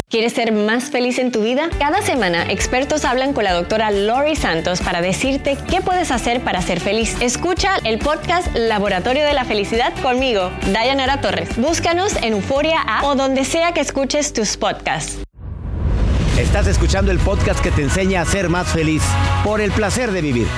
¿Quieres ser más feliz en tu vida? Cada semana, expertos hablan con la doctora Lori Santos para decirte qué puedes hacer para ser feliz. Escucha el podcast Laboratorio de la Felicidad conmigo, Dayanara Torres. Búscanos en Euforia App o donde sea que escuches tus podcasts. Estás escuchando el podcast que te enseña a ser más feliz por el placer de vivir.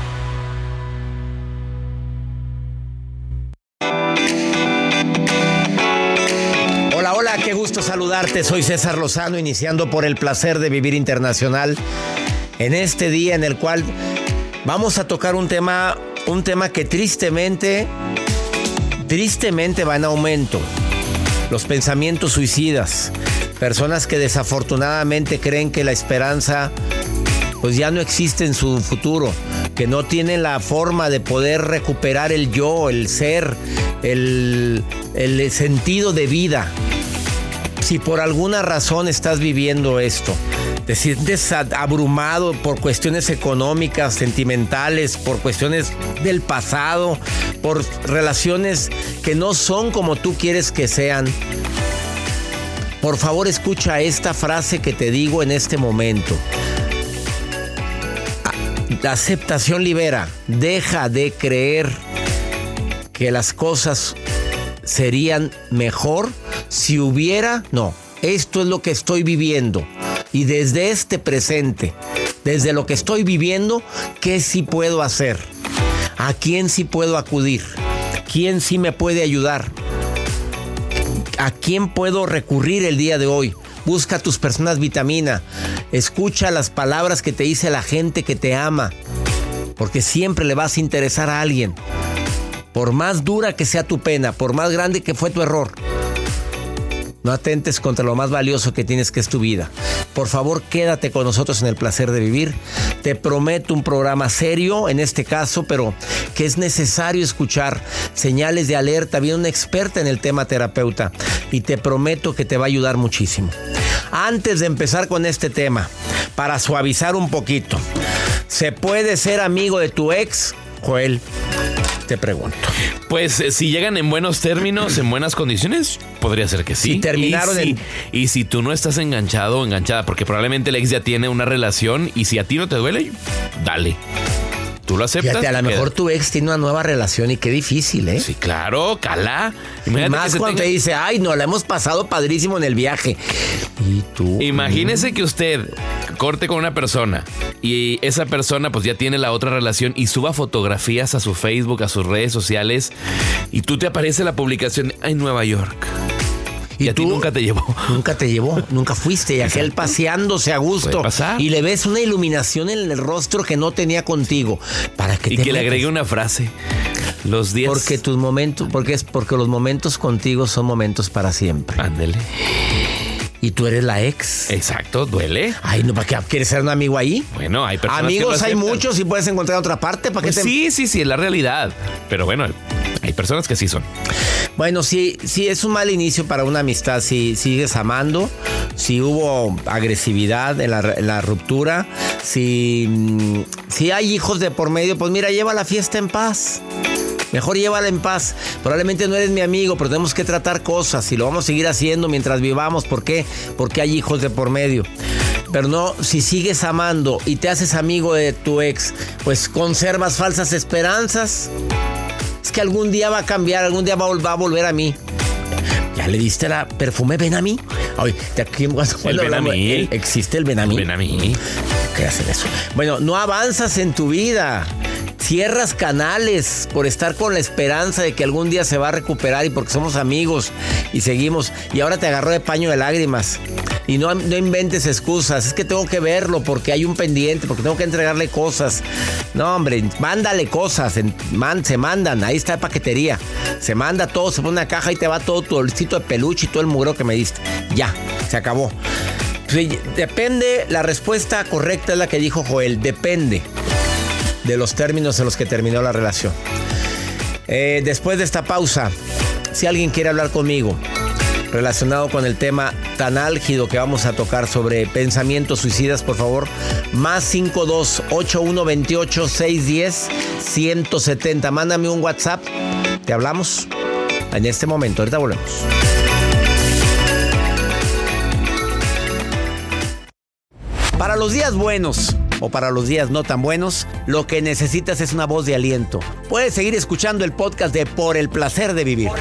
Hola, qué gusto saludarte. Soy César Lozano, iniciando por el placer de vivir internacional. En este día en el cual vamos a tocar un tema que tristemente va en aumento. Los pensamientos suicidas. Personas que desafortunadamente creen que la esperanza pues ya no existe en su futuro, que no tienen la forma de poder recuperar el yo, el ser, el sentido de vida. Si por alguna razón estás viviendo esto, te sientes abrumado por cuestiones económicas, sentimentales, por cuestiones del pasado, por relaciones que no son como tú quieres que sean, por favor, escucha esta frase que te digo en este momento. La aceptación libera. Deja de creer que las cosas serían mejor si hubiera. No, esto es lo que estoy viviendo. Y desde este presente, desde lo que estoy viviendo, ¿qué sí puedo hacer? ¿A quién sí puedo acudir? ¿Quién sí me puede ayudar? ¿A quién puedo recurrir el día de hoy? Busca a tus personas vitamina. Escucha las palabras que te dice la gente que te ama. Porque siempre le vas a interesar a alguien. Por más dura que sea tu pena, por más grande que fue tu error, no atentes contra lo más valioso que tienes, que es tu vida. Por favor, quédate con nosotros en el placer de vivir. Te prometo un programa serio en este caso, pero que es necesario escuchar señales de alerta. Viene una experta en el tema, terapeuta, y te prometo que te va a ayudar muchísimo. Antes de empezar con este tema, para suavizar un poquito, ¿se puede ser amigo de tu ex, Joel? Te pregunto. Pues si llegan en buenos términos, en buenas condiciones, podría ser que sí. Si terminaron y si tú no estás enganchado o enganchada, porque probablemente el ex ya tiene una relación, y si a ti no te duele, dale. ¿Tú lo aceptas? Fíjate, a lo mejor tu ex tiene una nueva relación y qué difícil, ¿eh? Sí, claro, cala. Imagínate. Más cuando te dice, ay, no, la hemos pasado padrísimo en el viaje. Y tú. Imagínese que usted corte con una persona y esa persona pues ya tiene la otra relación y suba fotografías a su Facebook, a sus redes sociales, y tú te aparece la publicación en Nueva York. Y a ti nunca te llevó. Nunca te llevó, nunca fuiste. Y aquel paseándose a gusto. Y le ves una iluminación en el rostro que no tenía contigo. Para que le agregue una frase. Los días. Porque los momentos contigo son momentos para siempre. Ándele. Y tú eres la ex. Exacto, duele. Ay, no, ¿para qué quieres ser un amigo ahí? Bueno, hay personas amigos que hay muchos y puedes encontrar otra parte. ¿Para pues qué sí, es la realidad. Pero bueno, hay personas que sí son. Bueno, sí, es un mal inicio para una amistad. Si sigues amando, si hubo agresividad en la ruptura, si hay hijos de por medio, pues mira, lleva la fiesta en paz. Mejor llévala en paz. Probablemente no eres mi amigo, pero tenemos que tratar cosas y lo vamos a seguir haciendo mientras vivamos. ¿Por qué? Porque hay hijos de por medio. Pero no, si sigues amando y te haces amigo de tu ex, pues conservas falsas esperanzas. Es que algún día va a cambiar, algún día va a volver a mí. ¿Ya le diste la perfume Benami? Ay, ¿el Benami? ¿Existe el Benami? Benami. ¿Qué hacen eso? Bueno, no avanzas en tu vida. Cierras canales por estar con la esperanza de que algún día se va a recuperar y porque somos amigos y seguimos. Y ahora te agarró de paño de lágrimas. Y no inventes excusas. Es que tengo que verlo porque hay un pendiente, porque tengo que entregarle cosas. No, hombre, mándale cosas. Se mandan. Ahí está la paquetería. Se manda todo, se pone una caja y te va todo tu bolsito de peluche y todo el mugro que me diste. Ya, se acabó. Depende, la respuesta correcta es la que dijo Joel. Depende de los términos en los que terminó la relación. Después de esta pausa, si alguien quiere hablar conmigo relacionado con el tema tan álgido que vamos a tocar sobre pensamientos suicidas, por favor, más 52-8128-610-170. Mándame un WhatsApp. Te hablamos en este momento. Ahorita volvemos. Para los días buenos o para los días no tan buenos, lo que necesitas es una voz de aliento. Puedes seguir escuchando el podcast de Por el Placer de Vivir.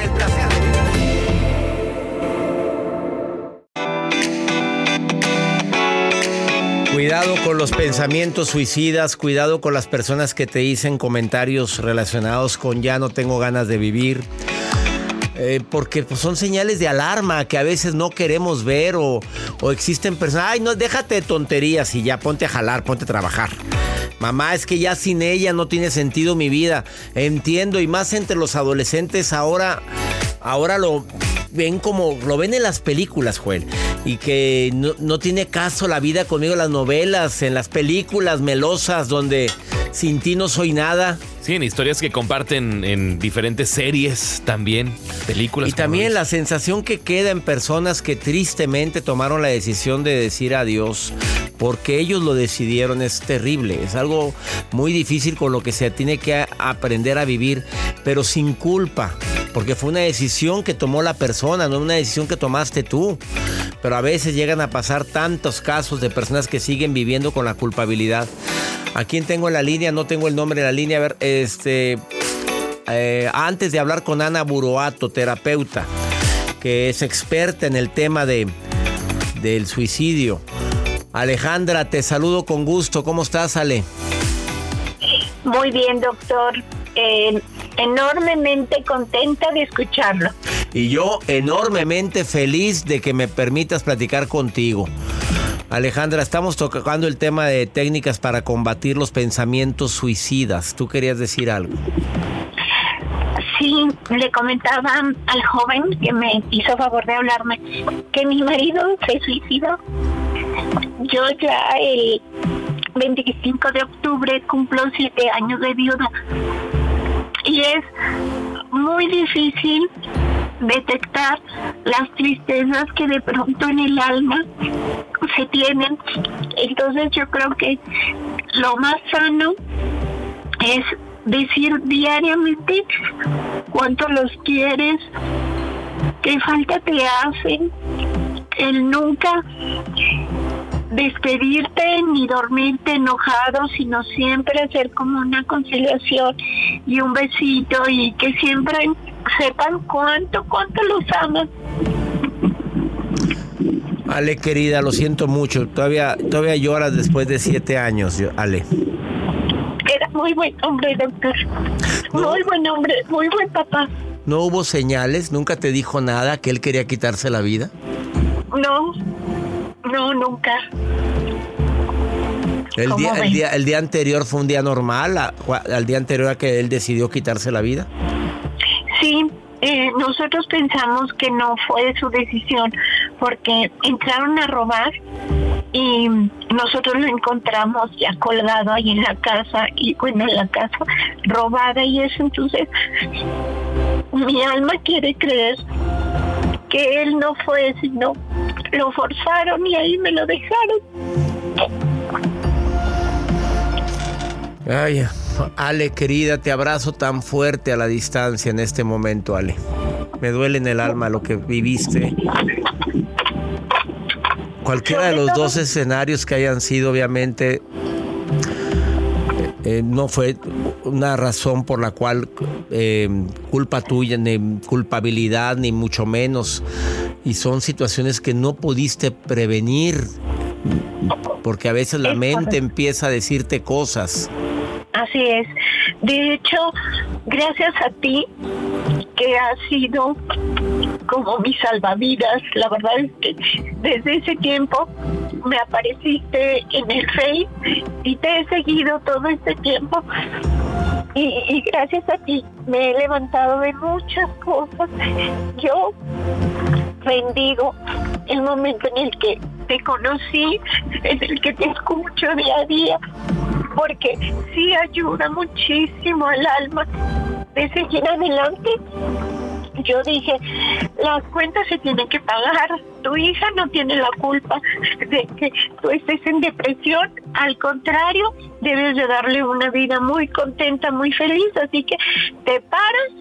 Cuidado con los pensamientos suicidas, cuidado con las personas que te dicen comentarios relacionados con ya no tengo ganas de vivir. Porque pues, son señales de alarma que a veces no queremos ver o existen personas, ay no, déjate de tonterías y ya ponte a jalar, ponte a trabajar. Mamá, es que ya sin ella no tiene sentido mi vida. Entiendo, y más entre los adolescentes ahora lo ven como lo ven en las películas, Joel, y que no tiene caso la vida conmigo, las novelas, en las películas melosas donde sin ti no soy nada. Sí, en historias que comparten en diferentes series también, películas. Y también la sensación que queda en personas que tristemente tomaron la decisión de decir adiós porque ellos lo decidieron es terrible. Es algo muy difícil con lo que se tiene que aprender a vivir, pero sin culpa, porque fue una decisión que tomó la persona, no una decisión que tomaste tú. Pero a veces llegan a pasar tantos casos de personas que siguen viviendo con la culpabilidad. ¿A quién tengo en la línea? No tengo el nombre en la línea. A ver, antes de hablar con Ana Buroato, terapeuta, que es experta en el tema del suicidio. Alejandra, te saludo con gusto. ¿Cómo estás, Ale? Muy bien, doctor. Enormemente contenta de escucharlo. Y yo enormemente feliz de que me permitas platicar contigo. Alejandra, estamos tocando el tema de técnicas para combatir los pensamientos suicidas. ¿Tú querías decir algo? Sí, le comentaba al joven que me hizo favor de hablarme que mi marido se suicidó. Yo ya el 25 de octubre cumplo 7 años de viuda. Y es muy difícil detectar las tristezas que de pronto en el alma se tienen. Entonces yo creo que lo más sano es decir diariamente cuánto los quieres, qué falta te hacen, el nunca despedirte ni dormirte enojado, sino siempre hacer como una conciliación y un besito, y que siempre sepan cuánto los aman. Ale, querida, lo siento mucho. Todavía lloras después de 7 años, Ale. Era muy buen hombre, doctor. Muy buen hombre, muy buen papá. ¿No hubo señales? ¿Nunca te dijo nada que él quería quitarse la vida? No, nunca. ¿El día anterior fue un día normal? ¿Al día anterior a que él decidió quitarse la vida? Sí, nosotros pensamos que no fue su decisión porque entraron a robar y nosotros lo encontramos ya colgado ahí en la casa, y bueno, en la casa robada y eso. Entonces mi alma quiere creer que él no fue, sino lo forzaron y ahí me lo dejaron. Ay, Ale, querida, te abrazo tan fuerte a la distancia en este momento, Ale. Me duele en el alma lo que viviste. Cualquiera de los dos escenarios que hayan sido, obviamente, no fue una razón por la cual culpa tuya, ni culpabilidad, ni mucho menos. Y son situaciones que no pudiste prevenir, porque a veces la mente empieza a decirte cosas. Así es. De hecho, gracias a ti, que has sido como mi salvavidas. La verdad es que desde ese tiempo me apareciste en el Face y te he seguido todo este tiempo. Y gracias a ti me he levantado de muchas cosas. Yo bendigo el momento en el que te conocí, en el que te escucho día a día, porque sí ayuda muchísimo al alma de seguir adelante. Yo dije, las cuentas se tienen que pagar, tu hija no tiene la culpa de que tú estés en depresión, al contrario, debes de darle una vida muy contenta, muy feliz, así que te paras,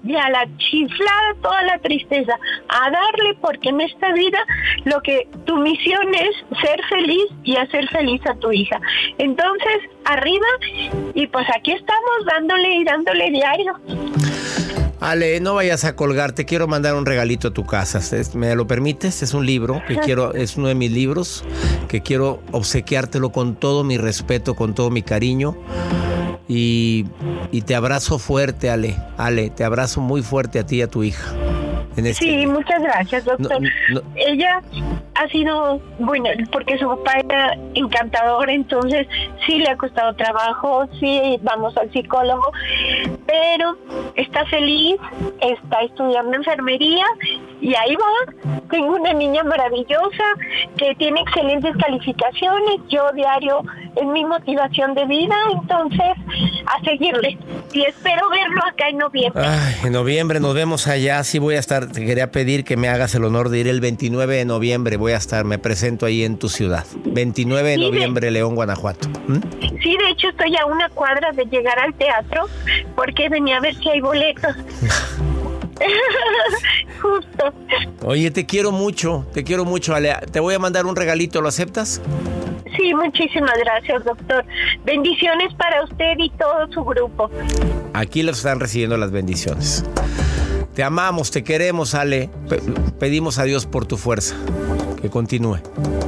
y a la chiflada toda la tristeza, a darle, porque en esta vida lo que tu misión es ser feliz y hacer feliz a tu hija. Entonces, arriba, y pues aquí estamos dándole diario. Ale, no vayas a colgar, te quiero mandar un regalito a tu casa. ¿Me lo permites? Es un libro que es uno de mis libros que quiero obsequiártelo con todo mi respeto, con todo mi cariño. Y te abrazo fuerte, Ale. Ale, te abrazo muy fuerte a ti y a tu hija. Sí, muchas gracias, doctor. Ella ha sido, bueno, porque su papá era encantador, entonces sí le ha costado trabajo, sí vamos al psicólogo, pero está feliz, está estudiando enfermería y ahí va. Tengo una niña maravillosa que tiene excelentes calificaciones, yo diario es mi motivación de vida, entonces a seguirle. Y espero verlo acá en noviembre. Ay, en noviembre nos vemos allá, sí voy a estar. Te quería pedir que me hagas el honor de ir el 29 de noviembre. Voy a estar, me presento ahí en tu ciudad. 29 de noviembre, León, Guanajuato. Sí, de hecho estoy a una cuadra de llegar al teatro porque venía a ver si hay boletos. Justo. Oye, te quiero mucho, Ale. Te voy a mandar un regalito, ¿lo aceptas? Sí, muchísimas gracias, doctor. Bendiciones para usted y todo su grupo. Aquí los están recibiendo las bendiciones. Te amamos, te queremos, Ale. Pedimos a Dios por tu fuerza. Que continúe.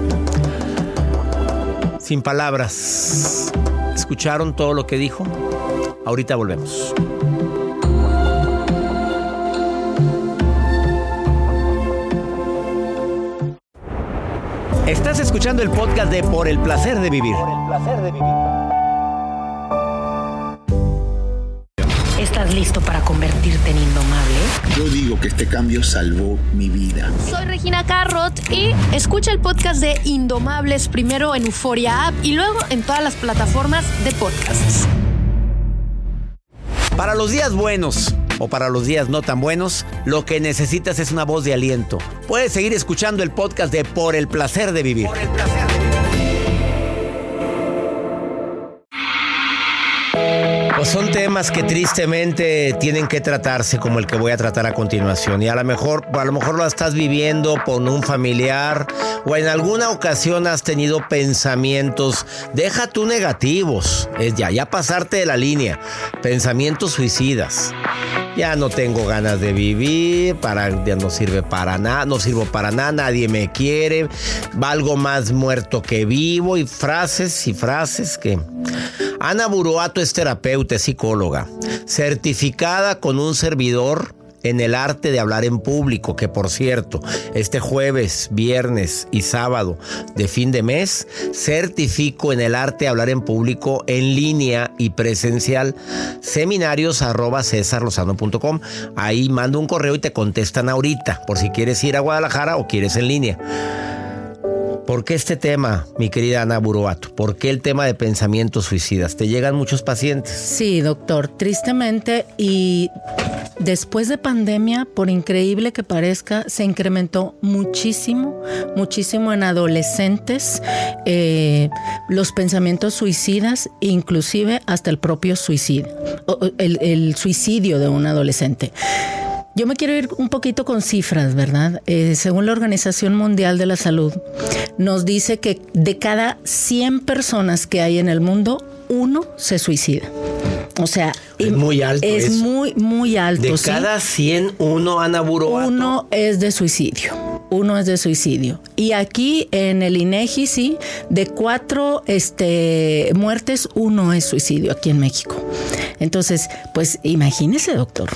Sin palabras. ¿Escucharon todo lo que dijo? Ahorita volvemos. Estás escuchando el podcast de Por el Placer de Vivir. Por el Placer de Vivir. ¿Estás listo para convertirte en indomable? Yo digo que este cambio salvó mi vida. Soy Regina Carrot y escucha el podcast de Indomables primero en Euforia App y luego en todas las plataformas de podcasts. Para los días buenos o para los días no tan buenos, lo que necesitas es una voz de aliento. Puedes seguir escuchando el podcast de Por el Placer de Vivir. Por el Placer de Vivir. Pues son temas que tristemente tienen que tratarse, como el que voy a tratar a continuación. Y a lo mejor lo estás viviendo con un familiar o en alguna ocasión has tenido pensamientos, deja tú negativos, es ya pasarte de la línea, pensamientos suicidas. Ya no tengo ganas de vivir, ya no sirve para nada, no sirvo para nada, nadie me quiere, valgo más muerto que vivo, y frases que... Ana Buruato es terapeuta, es psicóloga, certificada con un servidor en el arte de hablar en público, que por cierto, este jueves, viernes y sábado de fin de mes, certifico en el arte de hablar en público en línea y presencial. Seminarios@cesarlozano.com. Ahí mando un correo y te contestan ahorita, por si quieres ir a Guadalajara o quieres en línea. ¿Por qué este tema, mi querida Ana Buruato? ¿Por qué el tema de pensamientos suicidas? ¿Te llegan muchos pacientes? Sí, doctor, tristemente, y después de pandemia, por increíble que parezca, se incrementó muchísimo en adolescentes los pensamientos suicidas, inclusive hasta el propio suicidio, el suicidio de un adolescente. Yo me quiero ir un poquito con cifras, ¿verdad? Según la Organización Mundial de la Salud, nos dice que de cada 100 personas que hay en el mundo, 1 se suicida. O sea, es muy alto. Es muy, muy alto. De cada 100, 1, Ana Buruato. 1 es de suicidio. 1 es de suicidio. Y aquí en el INEGI, sí, de 4 muertes, 1 es suicidio aquí en México. Entonces, pues imagínese, doctor,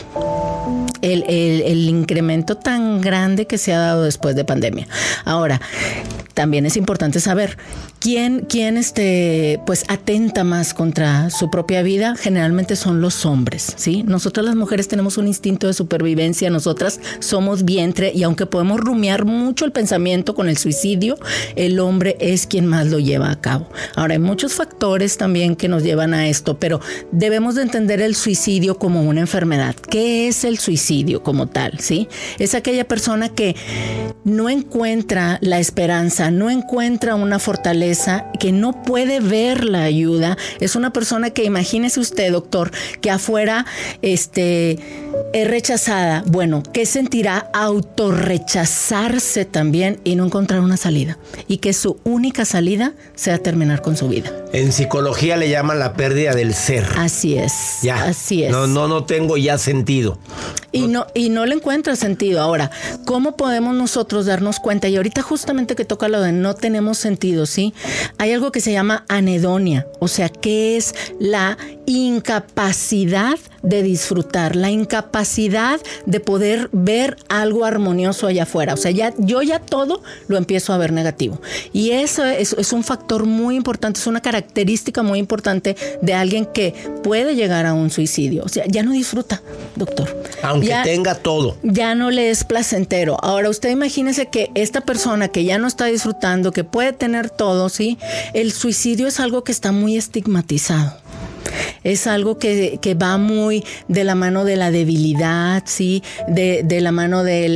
el incremento tan grande que se ha dado después de pandemia. Ahora, también es importante saber quién pues atenta más contra su propia vida. Generalmente son los hombres, ¿sí? Nosotras las mujeres tenemos un instinto de supervivencia, nosotras somos vientre, y aunque podemos rumiar mucho el pensamiento con el suicidio, el hombre es quien más lo lleva a cabo. Ahora, hay muchos factores también que nos llevan a esto, pero debemos de entender el suicidio como una enfermedad. ¿Qué es el suicidio como tal? ¿Sí? Es aquella persona que no encuentra la esperanza, no encuentra una fortaleza, que no puede ver la ayuda. Es una persona que, imagínese usted, doctor, que afuera es rechazada. Bueno, ¿qué sentirá autorrechazarse también y no encontrar una salida? Y que su única salida sea terminar con su vida. En psicología le llaman la pérdida del ser. Así es. Ya. Así es. No tengo ya sentido. Y no le encuentra sentido. Ahora, ¿cómo podemos nosotros darnos cuenta? Y ahorita justamente que toca lo de no tenemos sentido, ¿sí? Hay algo que se llama anedonia, o sea, que es la incapacidad de disfrutar, la incapacidad de poder ver algo armonioso allá afuera. O sea, yo ya todo lo empiezo a ver negativo. Y eso es un factor muy importante, es una característica muy importante de alguien que puede llegar a un suicidio. O sea, ya no disfruta, doctor. Aunque ya tenga todo. Ya no le es placentero. Ahora, usted imagínese que esta persona que ya no está disfrutando, que puede tener todo, ¿sí? El suicidio es algo que está muy estigmatizado. Es algo que va muy de la mano de la debilidad, ¿sí? De la mano del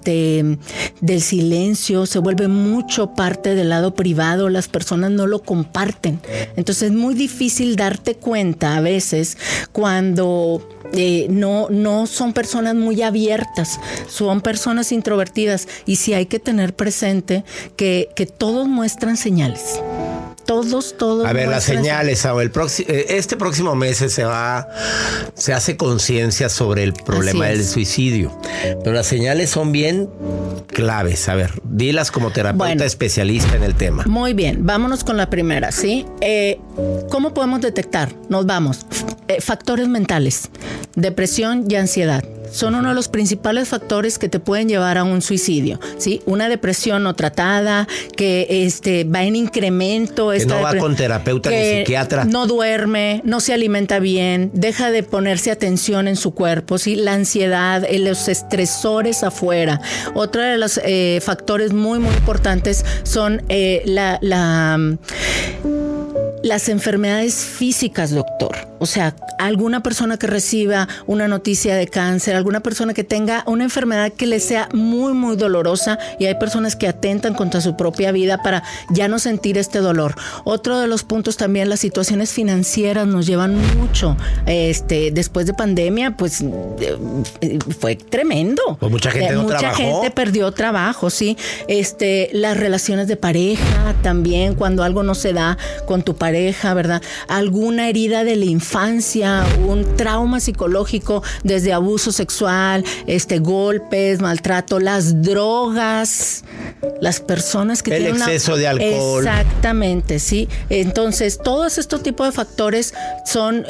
silencio, se vuelve mucho parte del lado privado, las personas no lo comparten. Entonces es muy difícil darte cuenta a veces cuando no son personas muy abiertas, son personas introvertidas, y sí hay que tener presente que todos muestran señales. Todos. A ver, las señales, este próximo mes se hace conciencia sobre el problema del suicidio. Pero las señales son bien claves. A ver, dilas como terapeuta especialista en el tema. Muy bien, vámonos con la primera, ¿sí? ¿Cómo podemos detectar? Nos vamos. Factores mentales, depresión y ansiedad. Son uno de los principales factores que te pueden llevar a un suicidio, ¿sí? Una depresión no tratada, que va en incremento. Que no va con terapeuta ni psiquiatra. No duerme, no se alimenta bien, deja de ponerse atención en su cuerpo, ¿sí? La ansiedad, los estresores afuera. Otro de los factores muy, muy importantes son las enfermedades físicas, doctor. O sea, alguna persona que reciba una noticia de cáncer, alguna persona que tenga una enfermedad que le sea muy, muy dolorosa, y hay personas que atentan contra su propia vida para ya no sentir este dolor. Otro de los puntos también, las situaciones financieras nos llevan mucho. Después de pandemia, pues fue tremendo. Pues mucha gente no trabajó. Mucha gente perdió trabajo, sí. Las relaciones de pareja también, cuando algo no se da con tu pareja, ¿verdad? Alguna herida de la infancia, un trauma psicológico desde abuso sexual, golpes, maltrato, las drogas, las personas que tienen el exceso de alcohol. Exactamente, sí. Entonces, todos estos tipos de factores son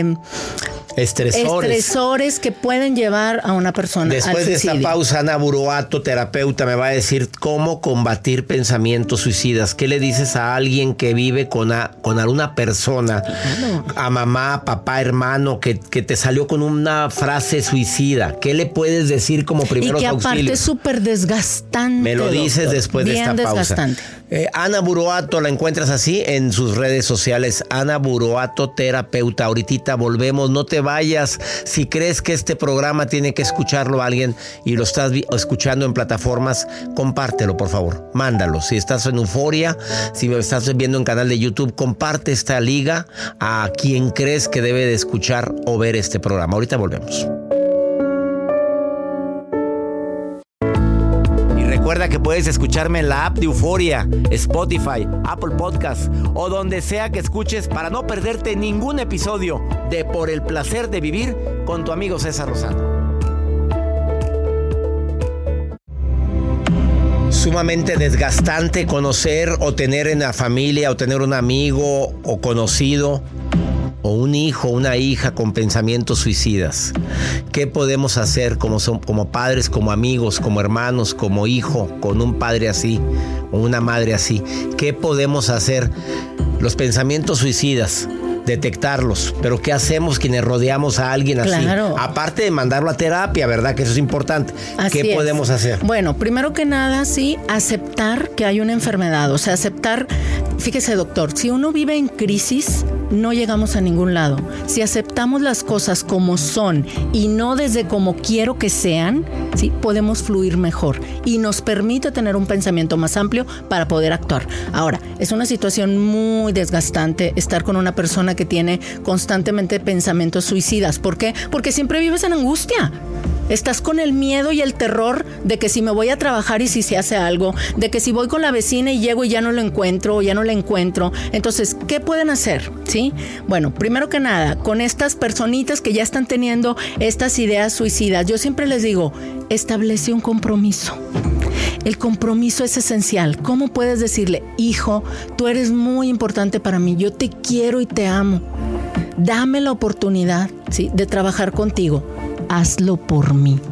estresores que pueden llevar a una persona al suicidio. Después de esta pausa, Ana Buruato, terapeuta, me va a decir cómo combatir pensamientos suicidas. ¿Qué le dices a alguien que vive con alguna persona, a mamá, papá, hermano, que te salió con una frase suicida? ¿Qué le puedes decir como primeros auxilios? Y que aparte es súper desgastante. Me lo dices, doctor, después de esta pausa. Desgastante. Ana Buruato, la encuentras así en sus redes sociales. Ana Buruato, terapeuta. Ahorita volvemos, no te vayas. Si crees que este programa tiene que escucharlo alguien y lo estás escuchando en plataformas, compártelo, por favor. Mándalo. Si estás en Euforia, si me estás viendo en canal de YouTube, comparte esta liga a quien crees que debe de escuchar o ver este programa. Ahorita volvemos. Recuerda que puedes escucharme en la app de Euforia, Spotify, Apple Podcast o donde sea que escuches para no perderte ningún episodio de Por el Placer de Vivir con tu amigo César Lozano. Sumamente desgastante conocer o tener en la familia o tener un amigo o conocido o un hijo, una hija con pensamientos suicidas. ¿Qué podemos hacer como padres, como amigos, como hermanos, como hijo, con un padre así o una madre así? ¿Qué podemos hacer? Los pensamientos suicidas, detectarlos, pero ¿qué hacemos quienes rodeamos a alguien así? Claro. Aparte de mandarlo a terapia, ¿verdad? Que eso es importante. ¿Qué podemos hacer? Bueno, primero que nada, sí, aceptar que hay una enfermedad. O sea, aceptar, fíjese, doctor, si uno vive en crisis, no llegamos a ningún lado. Si aceptamos las cosas como son y no desde como quiero que sean, ¿sí? Podemos fluir mejor y nos permite tener un pensamiento más amplio para poder actuar. Ahora, es una situación muy desgastante estar con una persona que tiene constantemente pensamientos suicidas. ¿Por qué? Porque siempre vives en angustia. Estás con el miedo y el terror de que si me voy a trabajar y si se hace algo, de que si voy con la vecina y llego y ya no lo encuentro o ya no la encuentro. Entonces, ¿qué pueden hacer? ¿Sí? Bueno, primero que nada, con estas personitas que ya están teniendo estas ideas suicidas, yo siempre les digo, establece un compromiso. El compromiso es esencial. ¿Cómo puedes decirle, hijo, tú eres muy importante para mí, yo te quiero y te amo? Dame la oportunidad, ¿sí?, de trabajar contigo. Hazlo por mí.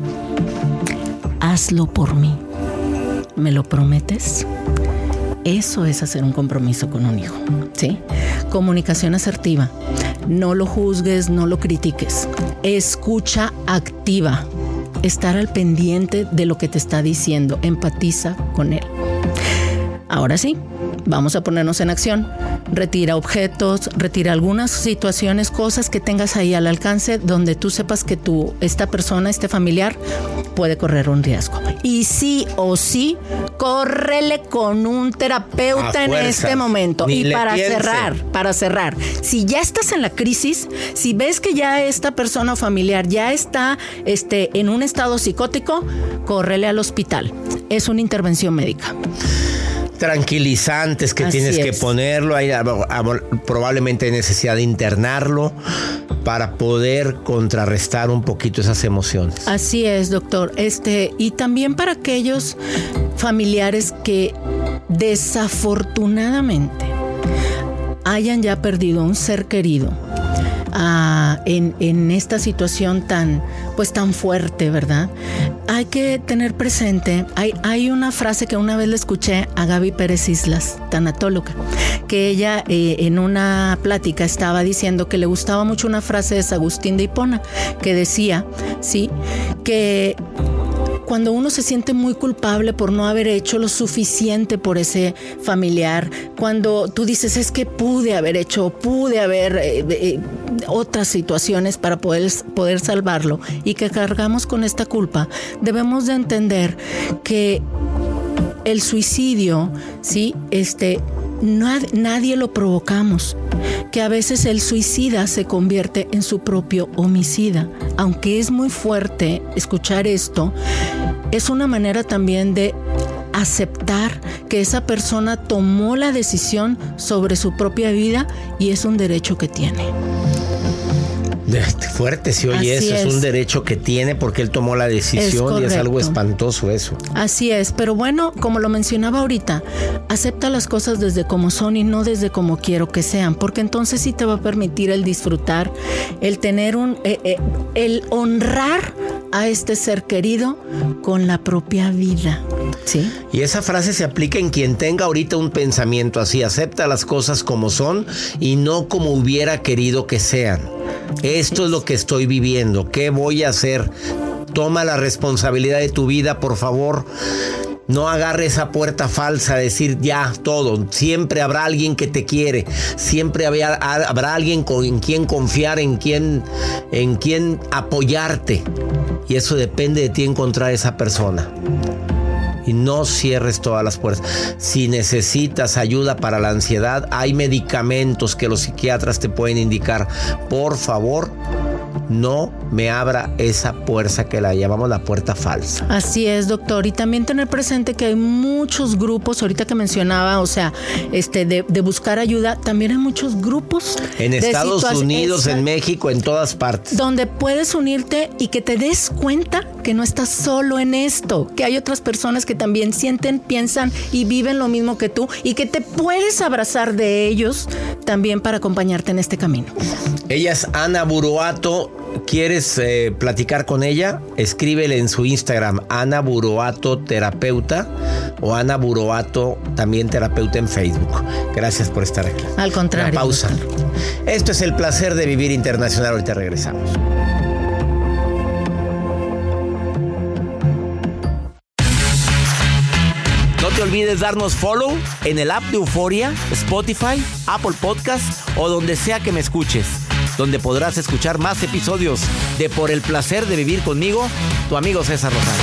Hazlo por mí. ¿Me lo prometes? Eso es hacer un compromiso con un hijo, ¿sí? Comunicación asertiva. No lo juzgues, no lo critiques. Escucha activa. Estar al pendiente de lo que te está diciendo. Empatiza con él. Ahora sí, vamos a ponernos en acción. Retira objetos, retira algunas situaciones, cosas que tengas ahí al alcance donde tú sepas que esta persona, este familiar, puede correr un riesgo. Y sí o sí, córrele con un terapeuta en este momento. Ni y para piense. cerrar, si ya estás en la crisis, si ves que ya esta persona familiar ya está en un estado psicótico, córrele al hospital. Es una intervención médica. Tranquilizantes que Así tienes que es. ponerlo, hay probablemente hay necesidad de internarlo para poder contrarrestar un poquito esas emociones. Así es, doctor. Y también para aquellos familiares que desafortunadamente hayan ya perdido un ser querido en esta situación tan fuerte, ¿verdad? Hay que tener presente, hay una frase que una vez le escuché a Gaby Pérez Islas, tanatóloga, que ella en una plática estaba diciendo que le gustaba mucho una frase de San Agustín de Hipona, que decía, sí, que cuando uno se siente muy culpable por no haber hecho lo suficiente por ese familiar, cuando tú dices, es que pude haber otras situaciones para poder salvarlo y que cargamos con esta culpa, debemos de entender que el suicidio, ¿sí?, nadie lo provocamos, que a veces el suicida se convierte en su propio homicida. Aunque es muy fuerte escuchar esto, es una manera también de aceptar que esa persona tomó la decisión sobre su propia vida y es un derecho que tiene. Fuerte si oye Así eso, es un derecho que tiene porque él tomó la decisión y es algo espantoso eso. Así es, pero bueno, como lo mencionaba ahorita, acepta las cosas desde como son y no desde como quiero que sean, porque entonces sí te va a permitir el disfrutar, el tener el honrar a este ser querido con la propia vida. ¿Sí? Y esa frase se aplica en quien tenga ahorita un pensamiento así, acepta las cosas como son y no como hubiera querido que sean. Esto es lo que estoy viviendo, ¿qué voy a hacer? Toma la responsabilidad de tu vida, por favor. No agarre esa puerta falsa, decir ya todo. Siempre habrá alguien que te quiere. Siempre habrá alguien en quien confiar, en quien apoyarte. Y eso depende de ti encontrar esa persona. Y no cierres todas las puertas. Si necesitas ayuda para la ansiedad, hay medicamentos que los psiquiatras te pueden indicar. Por favor, no me abra esa puerta que la llamamos la puerta falsa. Así es, doctor. Y también tener presente que hay muchos grupos, ahorita que mencionaba, de buscar ayuda, también hay muchos grupos. En Estados Unidos, en México, en todas partes. Donde puedes unirte y que te des cuenta que no estás solo en esto, que hay otras personas que también sienten, piensan y viven lo mismo que tú y que te puedes abrazar de ellos también para acompañarte en este camino. Ella es Ana Buruato. ¿Quieres platicar con ella? Escríbele en su Instagram, Ana Buruato Terapeuta, o Ana Buruato también terapeuta en Facebook. Gracias por estar aquí. Al contrario. Una pausa. Doctor. Esto es El Placer de Vivir Internacional. Ahorita regresamos. No te olvides darnos follow en el app de Euforia, Spotify, Apple Podcast o donde sea que me escuches, donde podrás escuchar más episodios de Por el placer de vivir conmigo, tu amigo César Lozano.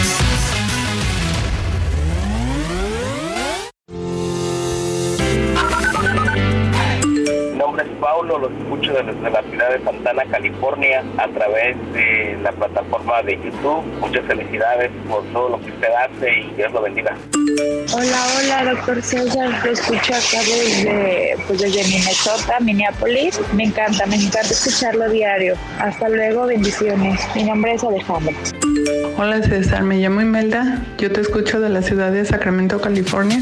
Mi nombre es Paulo, los escucho desde la ciudad de Santana, California, a través de la plataforma de YouTube. Muchas felicidades por todo lo que usted hace y Dios lo bendiga. Hola, doctor César, lo escucho acá desde Minnesota, Minneapolis. Me encanta escucharlo diario. Hasta luego, bendiciones. Mi nombre es Alejandra. Hola César, me llamo Imelda. Yo te escucho de la ciudad de Sacramento, California.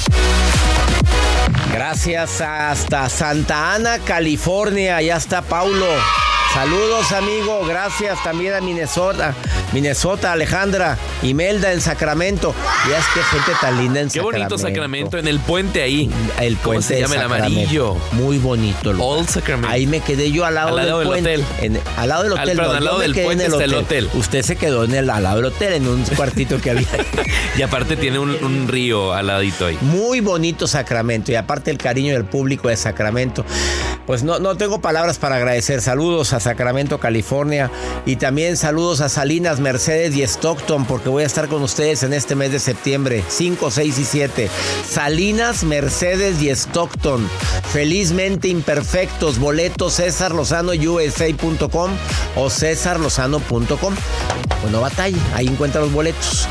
Gracias hasta Santa Ana, California. Ya está Paulo. Saludos, amigo. Gracias también a Minnesota, Alejandra, Imelda en Sacramento. Ya es que gente tan linda en Sacramento. Qué bonito Sacramento, en el puente ahí. El puente. ¿Cómo se llama? El amarillo. Muy bonito. Old Sacramento. Ahí me quedé yo al lado del puente. Hotel. Al lado del hotel. Perdón, al lado del puente está el hotel. Usted se quedó al lado del hotel, en un cuartito que había. Y aparte tiene un río al ladito ahí. Muy bonito Sacramento. Y aparte el cariño del público de Sacramento. Pues no tengo palabras para agradecer. Saludos a Sacramento, California. Y también saludos a Salinas, Mercedes y Stockton, porque voy a estar con ustedes en este mes de septiembre, 5, 6 y 7. Salinas, Mercedes y Stockton. Felizmente imperfectos. Boletos CesarLozanoUSA.com o CesarLozano.com. Pues no batalla, ahí encuentra los boletos.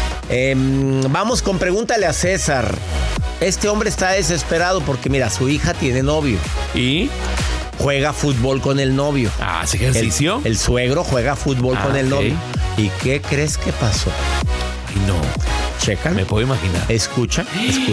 Vamos con Pregúntale a César. Este hombre está desesperado porque, mira, su hija tiene novio. ¿Y? Juega fútbol con el novio. ¿Hace ejercicio? El suegro juega fútbol con el novio. ¿Y qué crees que pasó? Ay, no. Checa. Me puedo imaginar. Escucha.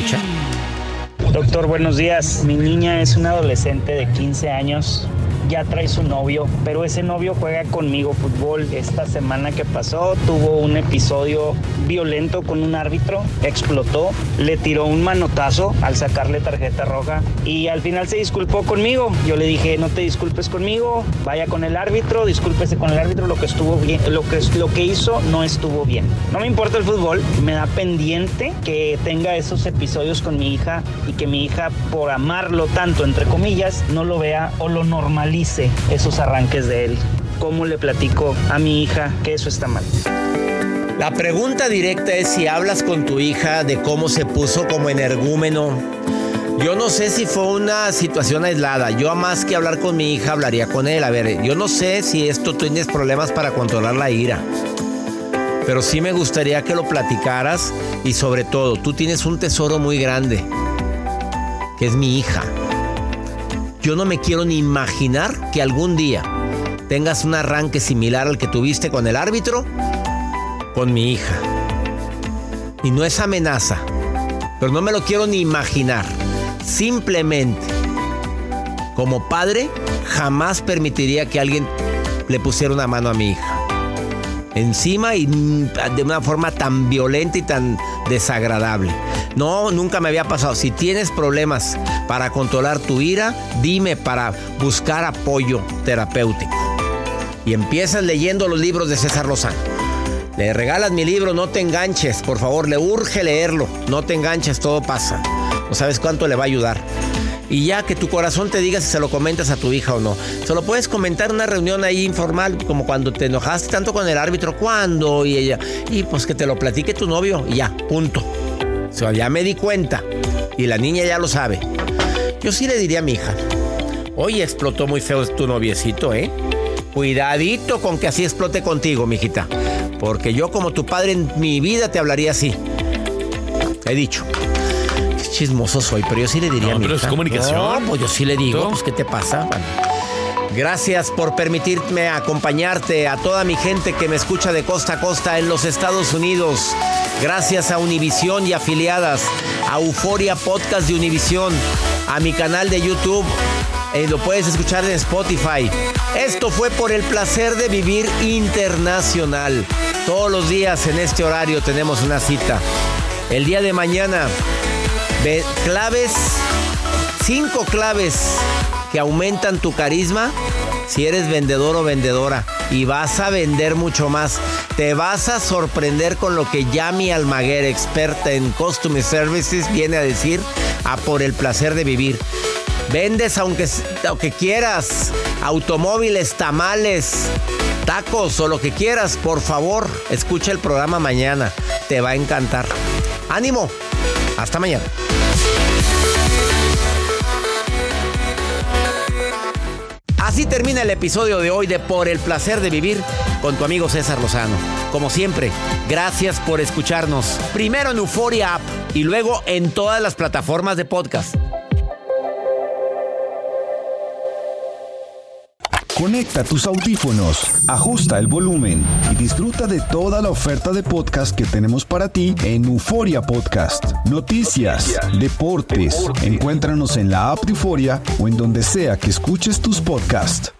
Doctor, buenos días. Mi niña es una adolescente de 15 años. Ya trae su novio, pero ese novio juega conmigo fútbol. Esta semana que pasó tuvo un episodio violento con un árbitro, explotó, le tiró un manotazo al sacarle tarjeta roja y al final se disculpó conmigo. Yo le dije, no te disculpes conmigo, vaya con el árbitro, discúlpese con el árbitro, lo que estuvo bien, lo que hizo no estuvo bien. No me importa el fútbol, me da pendiente que tenga esos episodios con mi hija y que mi hija, por amarlo tanto, entre comillas, no lo vea o lo normalice esos arranques de él. ¿Cómo le platico a mi hija que eso está mal? La pregunta directa es si hablas con tu hija de cómo se puso como energúmeno. Yo no sé si fue una situación aislada. Yo, más que hablar con mi hija, hablaría con él. A ver, yo no sé si esto tienes problemas para controlar la ira, pero sí me gustaría que lo platicaras. Y sobre todo, tú tienes un tesoro muy grande, que es mi hija. Yo no me quiero ni imaginar que algún día tengas un arranque similar al que tuviste con el árbitro, con mi hija. Y no es amenaza, pero no me lo quiero ni imaginar. Simplemente, como padre, jamás permitiría que alguien le pusiera una mano a mi hija encima y de una forma tan violenta y tan desagradable. No, nunca me había pasado. Si tienes problemas para controlar tu ira, dime para buscar apoyo terapéutico. Y empiezas leyendo los libros de César Lozano. Le regalas mi libro, No te enganches, por favor, le urge leerlo. No te enganches, todo pasa. No sabes cuánto le va a ayudar. Y ya que tu corazón te diga si se lo comentas a tu hija o no. Se lo puedes comentar en una reunión ahí informal, como cuando te enojaste tanto con el árbitro. ¿Cuándo? Y ella, y pues que te lo platique tu novio y ya, punto. O sea, ya me di cuenta. Y la niña ya lo sabe. Yo sí le diría a mi hija, oye, explotó muy feo tu noviecito, ¿eh? Cuidadito con que así explote contigo, mijita. Porque yo, como tu padre, en mi vida te hablaría así. He dicho. Qué chismoso soy, pero yo sí le diría a mi hija. No, pero es comunicación. No, pues yo sí le digo, pues ¿qué te pasa? Bueno, gracias por permitirme acompañarte, a toda mi gente que me escucha de costa a costa en los Estados Unidos. Gracias a Univisión y afiliadas, a Euforia Podcast de Univisión, a mi canal de YouTube, lo puedes escuchar en Spotify. Esto fue Por el placer de vivir internacional. Todos los días en este horario tenemos una cita. El día de mañana, 5 claves que aumentan tu carisma si eres vendedor o vendedora. y vas a vender mucho más. Te vas a sorprender con lo que Yami Almaguer, experta en Customer Services, viene a decir a Por el Placer de Vivir. Vendes aunque quieras, automóviles, tamales, tacos o lo que quieras. Por favor, escucha el programa mañana. Te va a encantar. ¡Ánimo! Hasta mañana. Así termina el episodio de hoy de Por el Placer de Vivir con tu amigo César Lozano. Como siempre, gracias por escucharnos. Primero en Euforia App y luego en todas las plataformas de podcast. Conecta tus audífonos, ajusta el volumen y disfruta de toda la oferta de podcast que tenemos para ti en Euforia Podcast. Noticias, deportes. Encuéntranos en la app de Euforia o en donde sea que escuches tus podcasts.